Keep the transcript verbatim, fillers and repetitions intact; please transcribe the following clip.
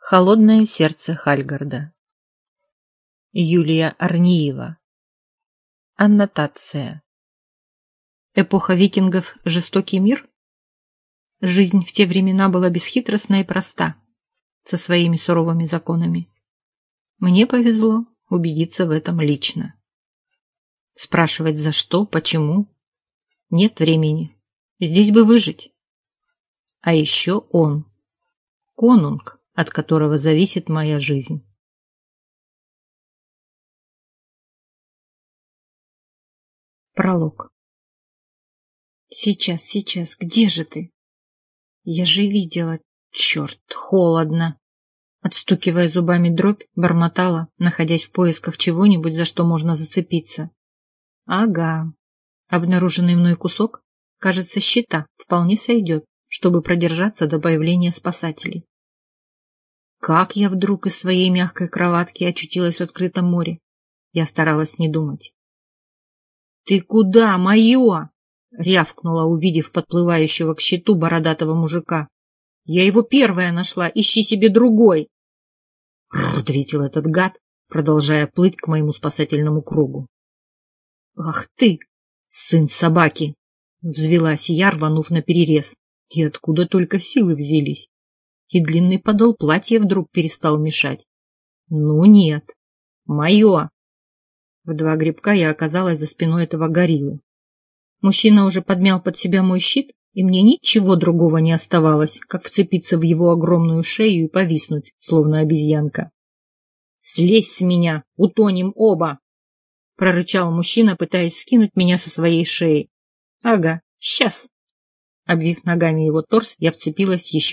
Холодное сердце Хальгарда. Юлия Арниева. Аннотация. Эпоха викингов – жестокий мир? Жизнь в те времена была бесхитростна и проста, со своими суровыми законами. Мне повезло убедиться в этом лично. Спрашивать за что, почему? Нет времени. Здесь бы выжить. А еще он. Конунг, от которого зависит моя жизнь. Пролог. Сейчас, сейчас, где же ты? Я же видела. Черт, холодно. Отстукивая зубами дробь, бормотала, находясь в поисках чего-нибудь, за что можно зацепиться. Ага. Обнаруженный мной кусок, кажется, щита вполне сойдет, чтобы продержаться до появления спасателей. Как я вдруг из своей мягкой кроватки очутилась в открытом море? Я старалась не думать. «Ты куда, моё?» — рявкнула, увидев подплывающего к щиту бородатого мужика. «Я его первая нашла, ищи себе другой!» «Рррр!» — ответил этот гад, продолжая плыть к моему спасательному кругу. «Ах ты, сын собаки!» — взвелась я, рванув наперерез. И откуда только силы взялись? И длинный подол платья вдруг перестал мешать. Ну нет, мое. В два гребка я оказалась за спиной этого гориллы. Мужчина уже подмял под себя мой щит, и мне ничего другого не оставалось, как вцепиться в его огромную шею и повиснуть, словно обезьянка. «Слезь с меня, утонем оба!» — прорычал мужчина, пытаясь скинуть меня со своей шеи. «Ага, сейчас!» Обвив ногами его торс, я вцепилась еще